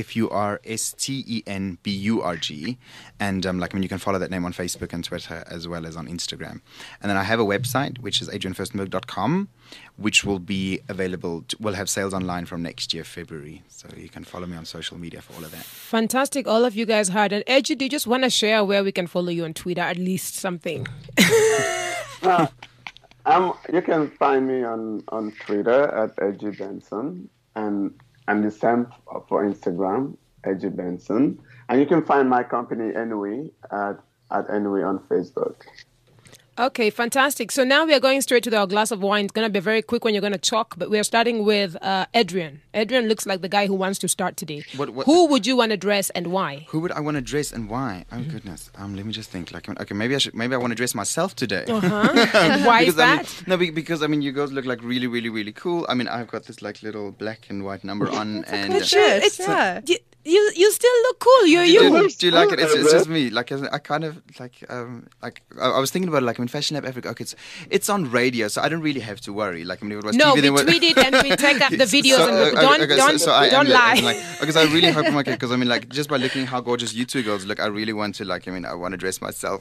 FURSTENBURG, and you can follow that name on Facebook and Twitter as well as on Instagram. And then I have a website which is adriennefurstenberg.com, which will be available. We'll have sales online from next year, February. So you can follow me on social media for all of that. Fantastic. All of you guys heard. And Edgy, do you just want to share where we can follow you on Twitter, at least something? You can find me on Twitter at Edgy Benson and the same for Instagram, Edgy Benson. And you can find my company Enui at Enui on Facebook. Okay, fantastic. So now we are going straight to our glass of wine. It's going to be very quick when you're going to talk, but we are starting with Adrian. Adrian looks like the guy who wants to start today. Who would you want to dress and why? Who would I want to dress and why? Oh goodness. Let me just think. Okay, maybe I want to dress myself today. Why is that? Because you girls look like really, really, really cool. I've got this like little black and white number on, and You still look cool. You're you. Do you like it? It's just me. Like I kind of I was thinking about it, like in Fashion Lab Africa. Okay, it's on radio, so I don't really have to worry. Like if it was no, TV, we tweet it and we take up the videos and don't lie. Because I really hope I'm okay. Because just by looking how gorgeous you two girls look, I really want to I want to dress myself.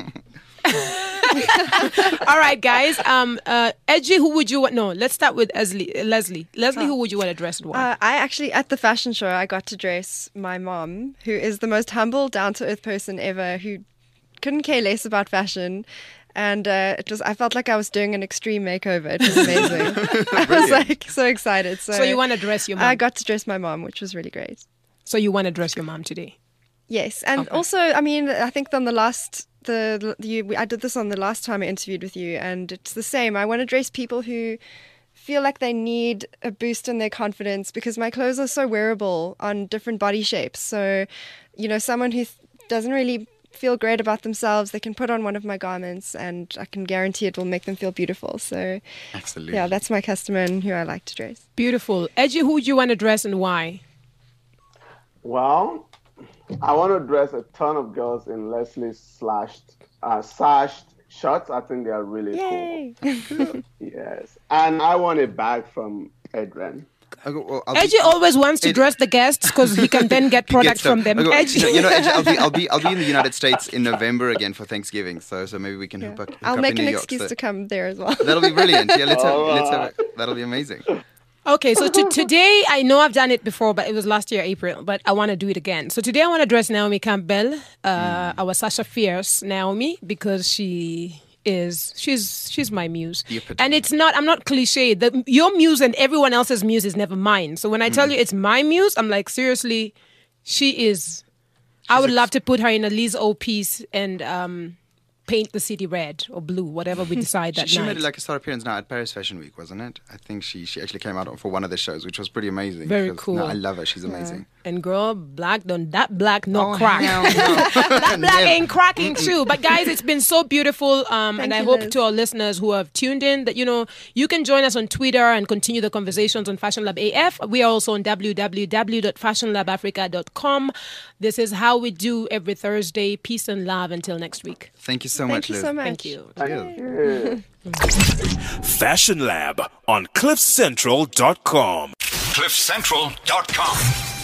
All right, guys. Edgy, who would you want? No, let's start with Leslie. Leslie, who would you want to dress and why? I actually, at the fashion show, I got to dress my mom, who is the most humble, down-to-earth person ever, who couldn't care less about fashion. And I felt like I was doing an extreme makeover. It was amazing. I was so excited. So you want to dress your mom? I got to dress my mom, which was really great. So you want to dress your mom today? Yes. And also, I think on the last... I did this on the last time I interviewed with you, and it's the same. I want to dress people who feel like they need a boost in their confidence, because my clothes are so wearable on different body shapes. So, someone who doesn't really feel great about themselves, they can put on one of my garments, and I can guarantee it will make them feel beautiful. So, absolutely, yeah, that's my customer and who I like to dress. Beautiful. Edgy, who would you want to dress and why? Well, I want to dress a ton of girls in Leslie's sashed shorts. I think they are really cool. Yes. And I want a bag from Adrian. Edgy always wants to dress the guests because he can then get products from them. Edgy, I'll be in the United States in November again for Thanksgiving. So maybe we can hook up. I'll make an excuse to come there as well. That'll be brilliant. Yeah, let's have it. That'll be amazing. Okay, so today, I know I've done it before, but it was last year, April, but I want to do it again. So today I want to dress Naomi Campbell, our Sasha Fierce Naomi, because she's my muse. And I'm not cliche. Your muse and everyone else's muse is never mine. So when I tell you it's my muse, I'm like, seriously, she is. I would love to put her in a Liz O piece and paint the city red or blue, whatever we decide that night. She made like a star appearance now at Paris Fashion Week, wasn't it? I think she actually came out for one of the shows, which was pretty amazing. Very cool. No, I love her. She's amazing. And girl, black crack. That black ain't cracking too. But guys, it's been so beautiful. And I hope to our listeners who have tuned in that, you can join us on Twitter and continue the conversations on Fashion Lab AF. We are also on www.fashionlabafrica.com. This is how we do every Thursday. Peace and love until next week. Thank you so much, Liz. Thank you. Thank you. Fashion Lab on CliffCentral.com. CliffCentral.com.